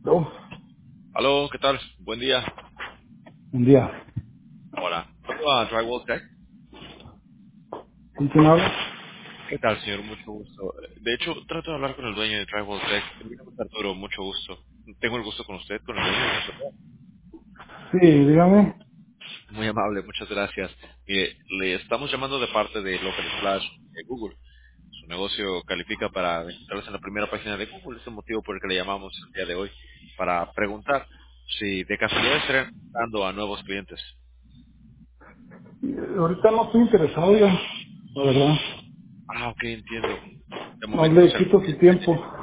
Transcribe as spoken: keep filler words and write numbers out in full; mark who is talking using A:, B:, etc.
A: No,
B: Aló, ¿qué tal? Buen día.
A: un día.
B: Hola. Hola, Drywall Tech.
A: ¿Con quién habla?
B: ¿Qué tal, señor? Mucho gusto. De hecho, trato de hablar con el dueño de Drywall Tech. Mi nombre es Arturo, mucho gusto. Tengo el gusto con usted, con el dueño de casualidad.
A: Sí, dígame.
B: Muy amable, muchas gracias. Mire, le estamos llamando de parte de Local Splash de Google. Su negocio califica para encontrarse en la primera página de Google. Es el motivo por el que le llamamos el día de hoy, para preguntar si de casualidad estarían dando a nuevos clientes.
A: Eh, Ahorita no estoy interesado ya, la verdad.
B: Ah, ok, entiendo. De
A: No
B: momento, o
A: le
B: sea,
A: quito su tiempo.